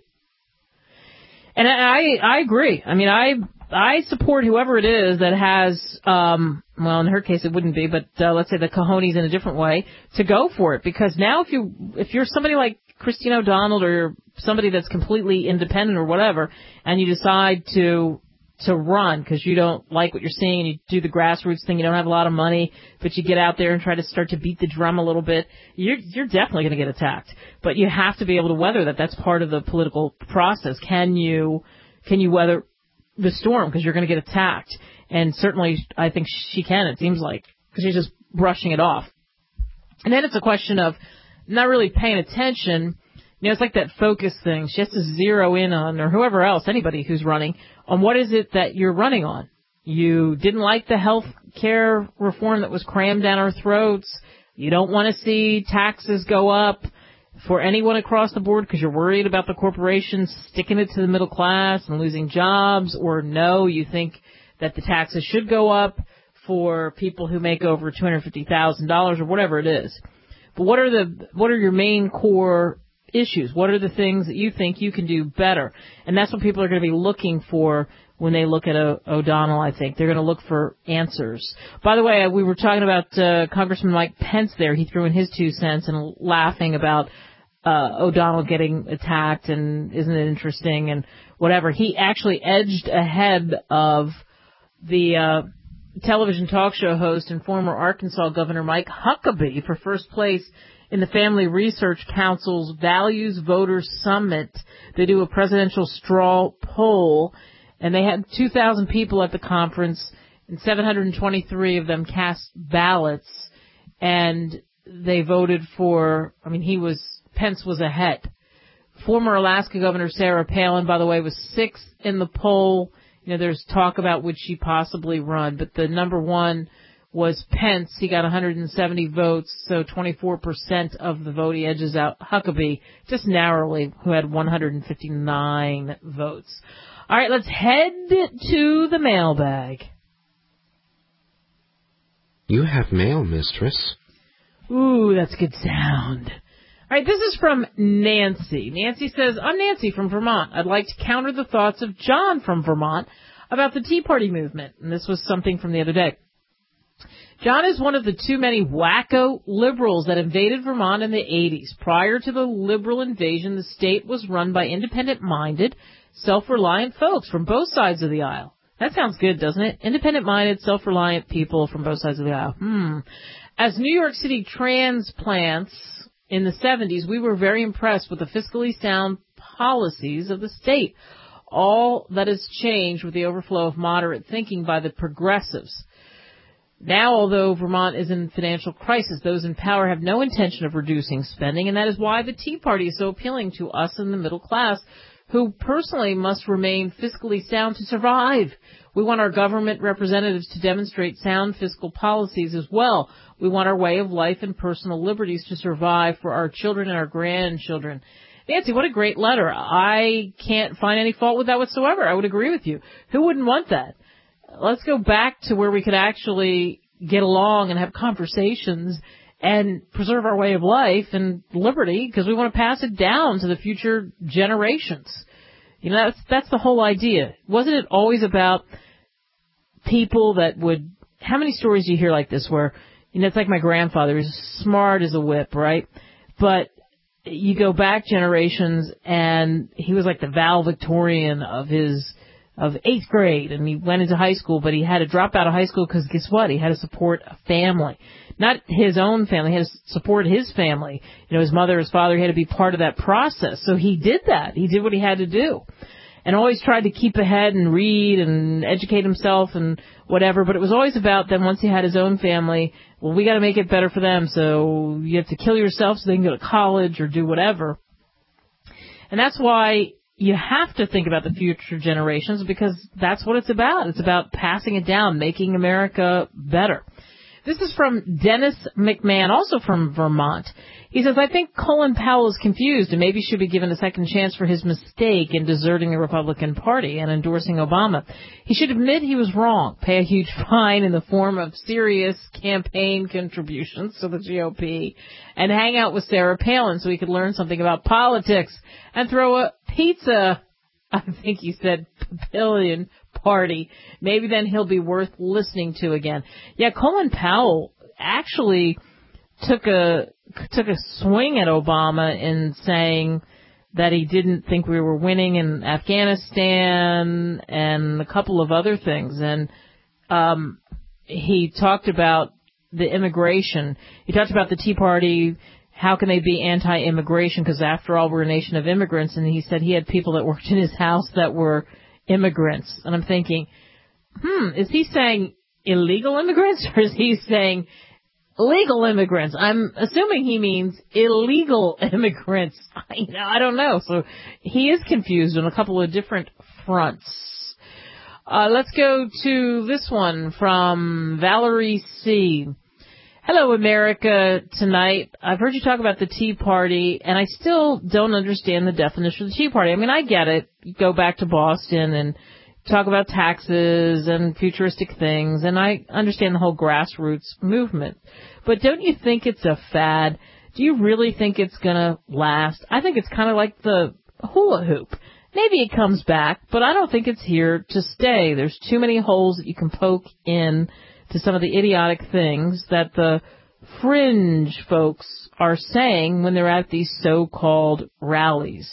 And I I agree. I mean, I I support whoever it is that has, um, well, in her case it wouldn't be, but uh, let's say the cojones in a different way, to go for it. Because now if, you, if you're somebody like Christine O'Donnell or somebody that's completely independent or whatever, and you decide to to run because you don't like what you're seeing and you do the grassroots thing, you don't have a lot of money, but you get out there and try to start to beat the drum a little bit, you're, you're definitely going to get attacked. But you have to be able to weather that. That's part of the political process. Can you can you weather the storm because you're going to get attacked? And certainly I think she can, it seems like, because she's just brushing it off. And then it's a question of not really paying attention. You know, it's like that focus thing. She has to zero in on, or whoever else, anybody who's running, on what is it that you're running on. You didn't like the health care reform that was crammed down our throats. You don't want to see taxes go up for anyone across the board because you're worried about the corporations sticking it to the middle class and losing jobs. Or no, you think that the taxes should go up for people who make over two hundred fifty thousand dollars or whatever it is. But what are the what are your main core issues? What are the things that you think you can do better? And that's what people are going to be looking for when they look at o- O'Donnell, I think. They're going to look for answers. By the way, we were talking about uh, Congressman Mike Pence there. He threw in his two cents and laughing about uh, O'Donnell getting attacked and isn't it interesting and whatever. He actually edged ahead of the uh, television talk show host and former Arkansas Governor Mike Huckabee for first place in the Family Research Council's Values Voters Summit. They do a presidential straw poll, and they had two thousand people at the conference, and seven hundred twenty-three of them cast ballots, and they voted for, I mean, he was, Pence was ahead. Former Alaska Governor Sarah Palin, by the way, was sixth in the poll. You know, there's talk about would she possibly run, but the number one was Pence. He got one hundred seventy votes, so twenty-four percent of the vote. He edges out Huckabee just narrowly, who had one hundred fifty-nine votes. All right, let's head to the mailbag.
You have mail, mistress.
Ooh, that's good sound. All right, this is from Nancy. Nancy says, I'm Nancy from Vermont. I'd like to counter the thoughts of John from Vermont about the Tea Party movement. And this was something from the other day. John is one of the too many wacko liberals that invaded Vermont in the eighties. Prior to the liberal invasion, the state was run by independent-minded, self-reliant folks from both sides of the aisle. That sounds good, doesn't it? Independent-minded, self-reliant people from both sides of the aisle. Hmm. As New York City transplants in the seventies, we were very impressed with the fiscally sound policies of the state. All that has changed with the overflow of moderate thinking by the progressives. Now, although Vermont is in financial crisis, those in power have no intention of reducing spending, and that is why the Tea Party is so appealing to us in the middle class, who personally must remain fiscally sound to survive. We want our government representatives to demonstrate sound fiscal policies as well. We want our way of life and personal liberties to survive for our children and our grandchildren. Nancy, what a great letter. I can't find any fault with that whatsoever. I would agree with you. Who wouldn't want that? Let's go back to where we could actually get along and have conversations and preserve our way of life and liberty, because we want to pass it down to the future generations. You know, that's, that's the whole idea. Wasn't it always about people that would, how many stories do you hear like this where, you know, it's like my grandfather, he's smart as a whip, right? But you go back generations and he was like the valedictorian of his, of eighth grade, and he went into high school, but he had to drop out of high school because guess what? He had to support a family. Not his own family, he had to support his family. You know, his mother, his father, he had to be part of that process. So he did that. He did what he had to do. And always tried to keep ahead and read and educate himself and whatever, but it was always about then once he had his own family, well, we got to make it better for them, so you have to kill yourself so they can go to college or do whatever. And that's why you have to think about the future generations, because that's what it's about. It's about passing it down, making America better. This is from Dennis McMahon, also from Vermont. He says, I think Colin Powell is confused and maybe should be given a second chance for his mistake in deserting the Republican Party and endorsing Obama. He should admit he was wrong, pay a huge fine in the form of serious campaign contributions to the G O P, and hang out with Sarah Palin so he could learn something about politics, and throw a pizza, I think he said, pavilion party. Maybe then he'll be worth listening to again. Yeah, Colin Powell actually took a took a swing at Obama in saying that he didn't think we were winning in Afghanistan and a couple of other things. And um he talked about the immigration. He talked about the Tea Party. How can they be anti-immigration? Because after all, we're a nation of immigrants. And he said he had people that worked in his house that were immigrants. And I'm thinking, hmm, is he saying illegal immigrants or is he saying legal immigrants? I'm assuming he means illegal immigrants. I, I don't know. So he is confused on a couple of different fronts. Uh, let's go to this one from Valerie C. Hello, America Tonight. I've heard you talk about the Tea Party, and I still don't understand the definition of the Tea Party. I mean, I get it. You go back to Boston and talk about taxes and futuristic things, and I understand the whole grassroots movement. But don't you think it's a fad? Do you really think it's going to last? I think it's kind of like the hula hoop. Maybe it comes back, but I don't think it's here to stay. There's too many holes that you can poke in to some of the idiotic things that the fringe folks are saying when they're at these so-called rallies.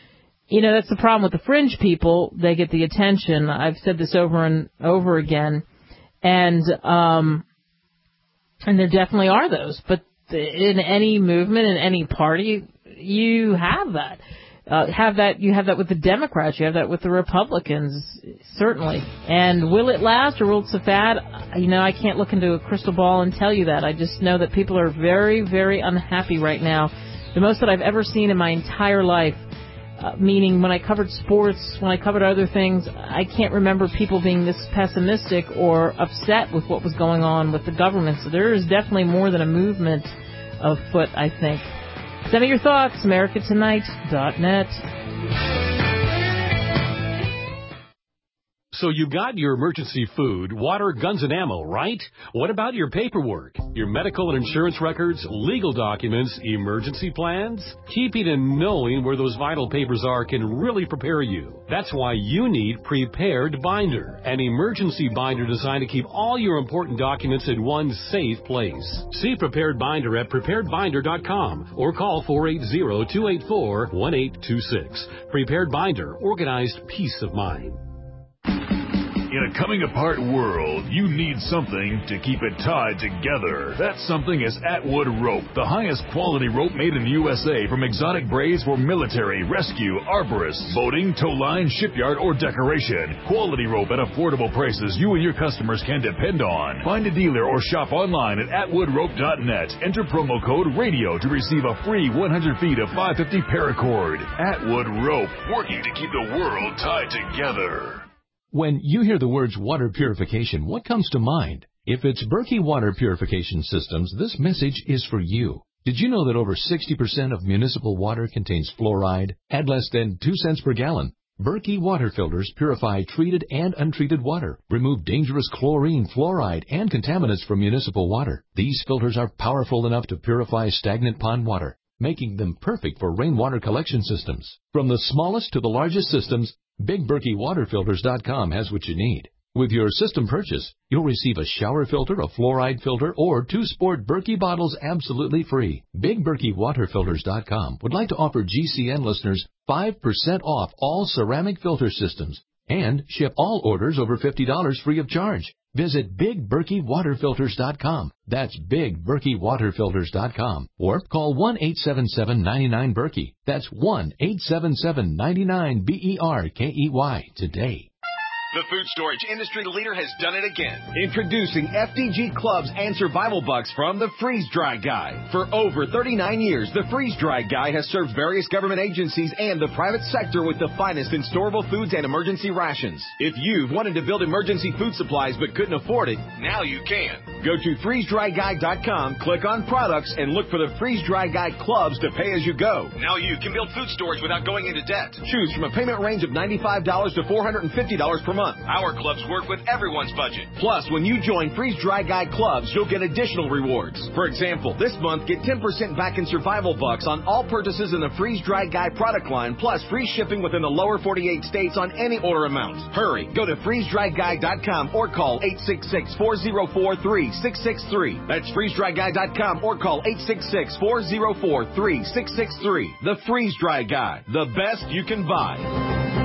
You know, that's the problem with the fringe people. They get the attention. I've said this over and over again. And, um, and there definitely are those. But in any movement, in any party, you have that. Uh, have that, you have that with the Democrats, you have that with the Republicans, certainly. And will it last or will it be a fad? You know, I can't look into a crystal ball and tell you that. I just know that people are very, very unhappy right now. The most that I've ever seen in my entire life, uh, meaning when I covered sports, when I covered other things, I can't remember people being this pessimistic or upset with what was going on with the government. So there is definitely more than a movement afoot, I think. Send me your thoughts, America Tonight dot net.
So you got your emergency food, water, guns, and ammo, right? What about your paperwork? Your medical and insurance records, legal documents, emergency plans? Keeping and knowing where those vital papers are can really prepare you. That's why you need Prepared Binder, an emergency binder designed to keep all your important documents in one safe place. See Prepared Binder at prepared binder dot com or call four eight zero, two eight four, one eight two six. Prepared Binder, organized peace of mind.
In a coming-apart world, you need something to keep it tied together. That something is Atwood Rope, the highest quality rope made in the U S A, from exotic braids for military, rescue, arborists, boating, tow line, shipyard, or decoration. Quality rope at affordable prices you and your customers can depend on. Find a dealer or shop online at atwood rope dot net. Enter promo code RADIO to receive a free one hundred feet of five fifty paracord. Atwood Rope, working to keep the world tied together.
When you hear the words water purification, what comes to mind? If it's Berkey Water Purification Systems, this message is for you. Did you know that over sixty percent of municipal water contains fluoride at less than two cents per gallon? Berkey water filters purify treated and untreated water, remove dangerous chlorine, fluoride, and contaminants from municipal water. These filters are powerful enough to purify stagnant pond water, making them perfect for rainwater collection systems. From the smallest to the largest systems, Big Berkey Water Filters dot com has what you need. With your system purchase, you'll receive a shower filter, a fluoride filter, or two sport Berkey bottles absolutely free. Big Berkey Water Filters dot com would like to offer G C N listeners five percent off all ceramic filter systems and ship all orders over fifty dollars free of charge. Visit Big Berkey Water Filters dot com. That's Big Berkey Water Filters dot com. Or call one eight seven seven, nine nine, Berkey. That's one eight seven seven, nine nine, B E R K E Y today.
The food storage industry leader has done it again. Introducing F D G Clubs and Survival Bucks from the Freeze Dry Guy. For over thirty-nine years, the Freeze Dry Guy has served various government agencies and the private sector with the finest in storable foods and emergency rations. If you've wanted to build emergency food supplies but couldn't afford it, now you can. Go to freeze dry guy dot com, click on products, and look for the Freeze Dry Guy Clubs to pay as you go. Now you can build food storage without going into debt. Choose from a payment range of ninety-five dollars to four hundred fifty dollars per month. Our clubs work with everyone's budget. Plus, when you join Freeze Dry Guy Clubs, you'll get additional rewards. For example, this month, get ten percent back in Survival Bucks on all purchases in the Freeze Dry Guy product line, plus free shipping within the lower forty-eight states on any order amount. Hurry, go to freeze dry guy dot com or call eight six six, four zero four, three six six three. That's freeze dry guy dot com or call eight six six, four zero four, three six six three. The Freeze Dry Guy, the best you can buy.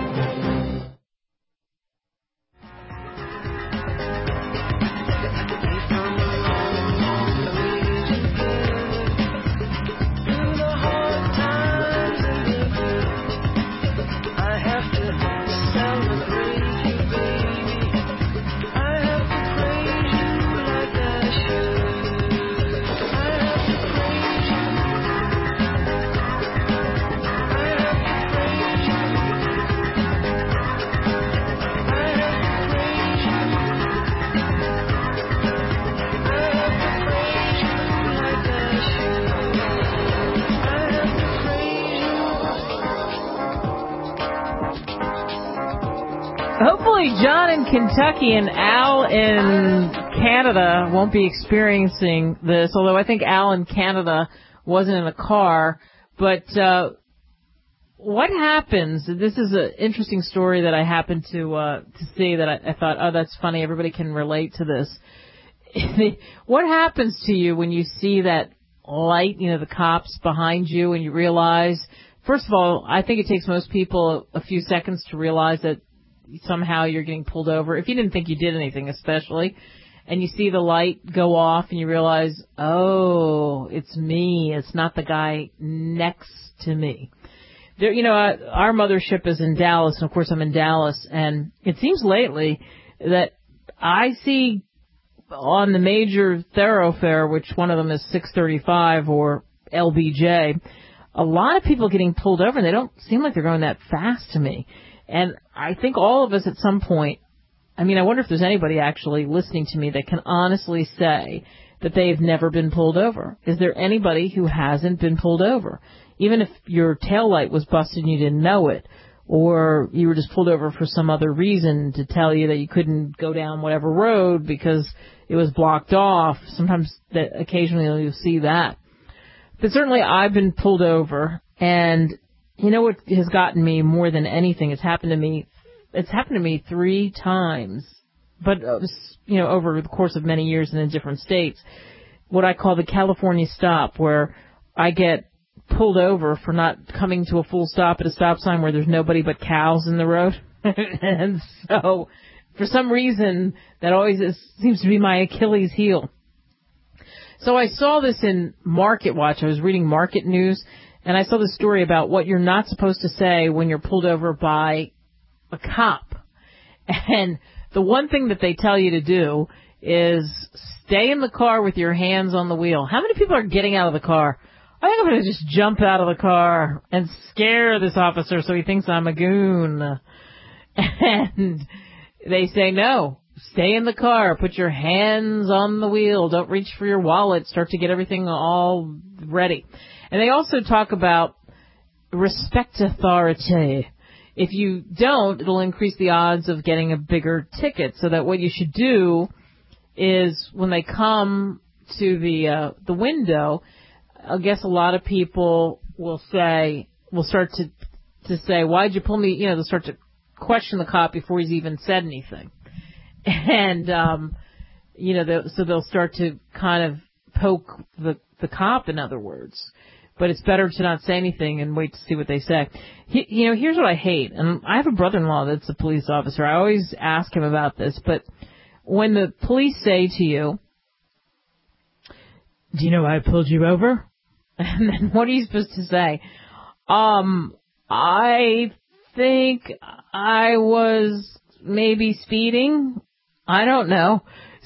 Hopefully John in Kentucky and Al in Canada won't be experiencing this, although I think Al in Canada wasn't in a car. But uh, what happens, this is an interesting story that I happened to uh, to see that I, I thought, oh, that's funny, everybody can relate to this. What happens to you when you see that light, you know, the cops behind you, and you realize, first of all, I think it takes most people a few seconds to realize that somehow you're getting pulled over, if you didn't think you did anything especially, and you see the light go off and you realize, oh, it's me, it's not the guy next to me. There, you know, our mothership is in Dallas, and of course I'm in Dallas, and it seems lately that I see on the major thoroughfare, which one of them is six thirty-five or L B J, a lot of people getting pulled over, and they don't seem like they're going that fast to me. And I think all of us at some point, I mean, I wonder if there's anybody actually listening to me that can honestly say that they've never been pulled over. Is there anybody who hasn't been pulled over? Even if your taillight was busted and you didn't know it, or you were just pulled over for some other reason to tell you that you couldn't go down whatever road because it was blocked off. Sometimes that occasionally you'll see that. But certainly I've been pulled over, and you know what has gotten me more than anything? It's happened to me. It's happened to me three times, but you know, over the course of many years and in different states. What I call the California stop, where I get pulled over for not coming to a full stop at a stop sign where there's nobody but cows in the road. And so, for some reason, that always is, seems to be my Achilles heel. So I saw this in Market Watch. I was reading Market News, and I saw this story about what you're not supposed to say when you're pulled over by a cop. And the one thing that they tell you to do is stay in the car with your hands on the wheel. How many people are getting out of the car? I think I'm going to just jump out of the car and scare this officer so he thinks I'm a goon. And they say, no, stay in the car. Put your hands on the wheel. Don't reach for your wallet. Start to get everything all ready. And they also talk about respect authority. If you don't, it'll increase the odds of getting a bigger ticket. So that what you should do is when they come to the uh, the window, I guess a lot of people will say, will start to to say, why'd you pull me? You know, they'll start to question the cop before he's even said anything. And, um, you know, they'll, so they'll start to kind of poke the, the cop, in other words. But it's better to not say anything and wait to see what they say. He, you know, here's what I hate. And I have a brother-in-law that's a police officer. I always ask him about this. But when the police say to you, do you know why I pulled you over? And then what are you supposed to say? Um, I think I was maybe speeding. I don't know.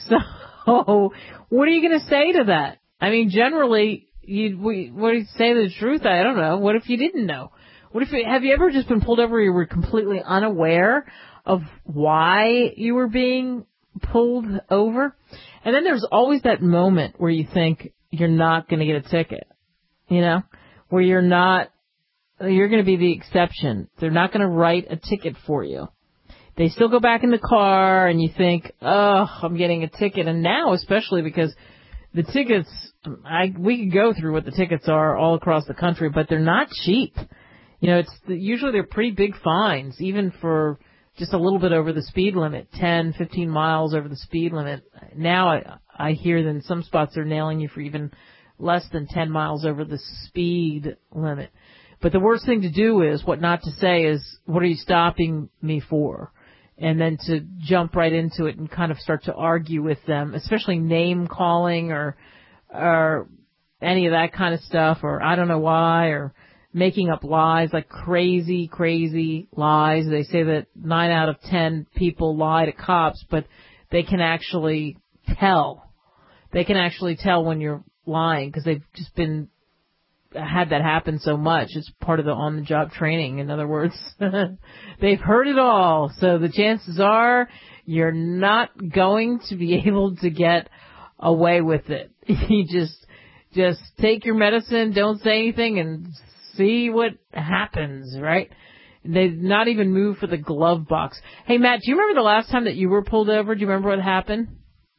So what are you going to say to that? I mean, generally, you'd, what do you say the truth? I don't know. What if you didn't know? What if you, have you ever just been pulled over where you were completely unaware of why you were being pulled over? And then there's always that moment where you think you're not going to get a ticket, you know, where you're not, you're going to be the exception. They're not going to write a ticket for you. They still go back in the car and you think, oh, I'm getting a ticket. And now, especially because the tickets, I, we could go through what the tickets are all across the country, but they're not cheap. You know, it's usually they're pretty big fines, even for just a little bit over the speed limit, ten, fifteen miles over the speed limit. Now I, I hear that in some spots they're nailing you for even less than ten miles over the speed limit. But the worst thing to do is, what not to say is, what are you stopping me for? And then to jump right into it and kind of start to argue with them, especially name calling or, or any of that kind of stuff, or I don't know why, or making up lies, like crazy, crazy lies. They say that nine out of ten people lie to cops, but they can actually tell. They can actually tell when you're lying because they've just been had that happen so much. It's part of the on-the-job training. In other words, they've heard it all. So the chances are you're not going to be able to get away with it. You just, just take your medicine, don't say anything, and see what happens, right? They've not even moved for the glove box. Hey, Matt, do you remember the last time that you were pulled over? Do you remember what happened?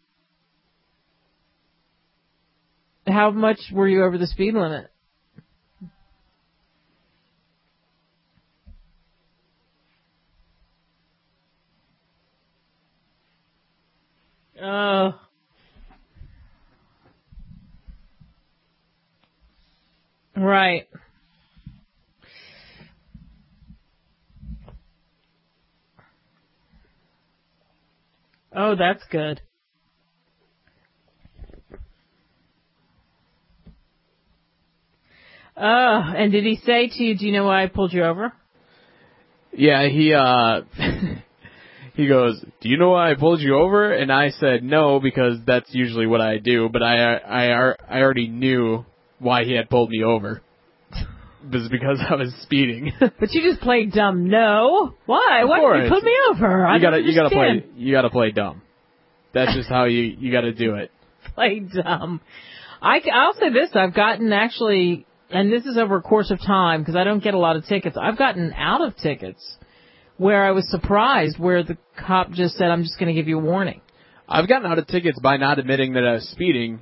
How much were you over the speed limit? Oh. Right. Oh, that's good. Oh, and did he say to you, do you know why I pulled you over?
Yeah, he, uh, he goes, do you know why I pulled you over? And I said no, because that's usually what I do, but I, I, I already knew why he had pulled me over. It was because I was speeding.
But you just played dumb. No. Why? Why did you put me over? I
you gotta, you gotta
understand.
play, you gotta play dumb. That's just how you, you gotta do it.
Play dumb. I, I'll say this, I've gotten actually and this is over a course of time because I don't get a lot of tickets. I've gotten out of tickets where I was surprised, where the cop just said, "I'm just going to give you a warning."
I've gotten out of tickets by not admitting that I was speeding,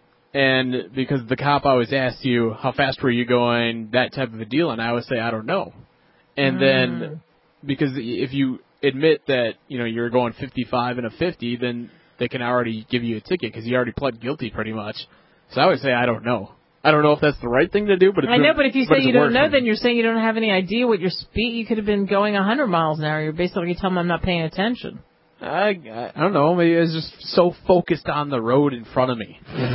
and because the cop always asks you, how fast were you going, that type of a deal, and I always say, I don't know. And mm. then, because if you admit that, you know, you're going fifty-five and a fifty, then they can already give you a ticket because you already pled guilty pretty much. So I always say, I don't know. I don't know if that's the right thing to do, but it's
I know, but if you
but
say you don't know,
me.
then you're saying you don't have any idea what your speed, you could have been going one hundred miles an hour. You're basically telling them I'm not paying attention.
I, I don't know. Maybe I was just so focused on the road in front of me.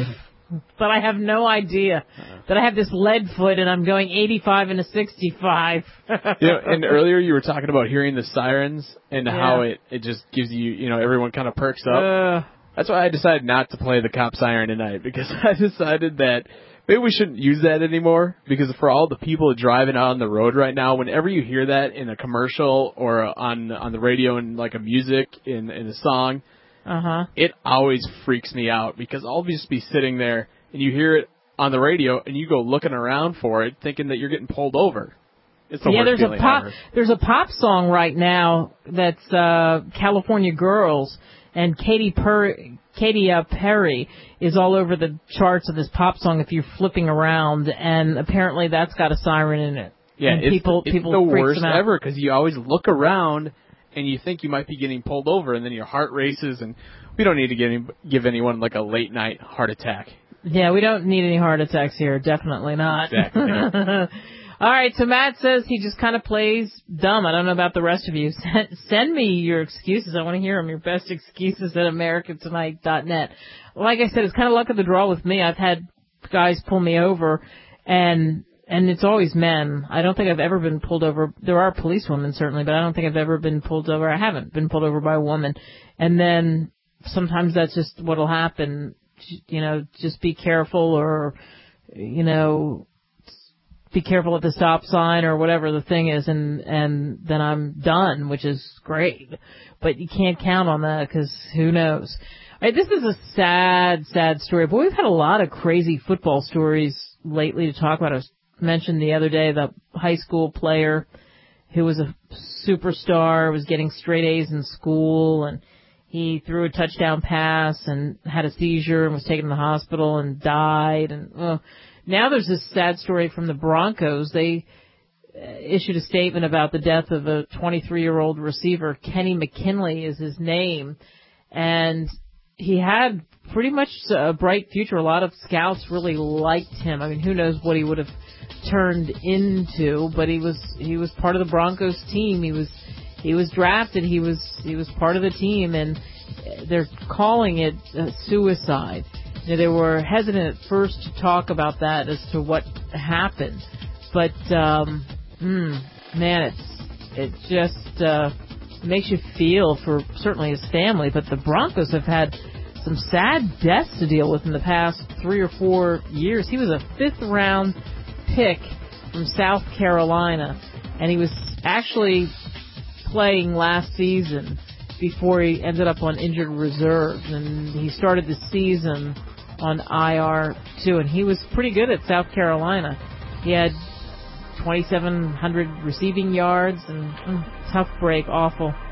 But I have no idea that I have this lead foot and I'm going eighty-five and a sixty-five.
You know, and earlier you were talking about hearing the sirens and
yeah.
how it, it just gives you, you know, everyone kind of perks up.
Uh,
That's why I decided not to play the cop siren tonight, because I decided that maybe we shouldn't use that anymore, because for all the people driving out on the road right now, whenever you hear that in a commercial or on on the radio in like a music, in, in a song,
uh-huh.
it always freaks me out, because I'll just be sitting there and you hear it on the radio and you go looking around for it thinking that you're getting pulled over. It's the
yeah,
worst
there's a
feeling
pop
ever.
there's a pop song right now that's uh, California Girls, and Katy Perry, Katy uh, Perry is all over the charts of this pop song if you're flipping around, and apparently that's got a siren in it.
Yeah,
and
it's
people,
the, it's
people
the
freaks
worst
them out.
ever, because you always look around and you think you might be getting pulled over, and then your heart races, and we don't need to get any, give anyone like a late night heart attack.
Yeah, we don't need any heart attacks here. Definitely not.
Exactly.
All right, so Matt says he just kind of plays dumb. I don't know about the rest of you. Send, send me your excuses. I want to hear them. Your best excuses at america tonight dot net. Like I said, it's kind of luck of the draw with me. I've had guys pull me over, and and it's always men. I don't think I've ever been pulled over. There are policewomen, certainly, but I don't think I've ever been pulled over. I haven't been pulled over by a woman. And then sometimes that's just what will happen. You know, just be careful, or, you know, be careful at the stop sign or whatever the thing is, and, and then I'm done, which is great. But you can't count on that, because who knows. All right, this is a sad, sad story. But we've had a lot of crazy football stories lately to talk about. I was mentioned the other day the high school player who was a superstar, was getting straight A's in school, and he threw a touchdown pass and had a seizure and was taken to the hospital and died. And uh, now there's this sad story from the Broncos. They uh, issued a statement about the death of a twenty-three-year-old receiver. Kenny McKinley is his name. And he had pretty much a bright future. A lot of scouts really liked him. I mean, who knows what he would have turned into, but he was he was part of the Broncos team. He was He was drafted. He was he was part of the team, and they're calling it uh, suicide. You know, they were hesitant at first to talk about that as to what happened, but um, mm, man, it's it just uh, makes you feel for certainly his family. But the Broncos have had some sad deaths to deal with in the past three or four years. He was a fifth round pick from South Carolina, and he was actually playing last season before he ended up on injured reserve, and he started the season on I R too, and he was pretty good at South Carolina. He had twenty-seven hundred receiving yards, and mm, tough break, awful.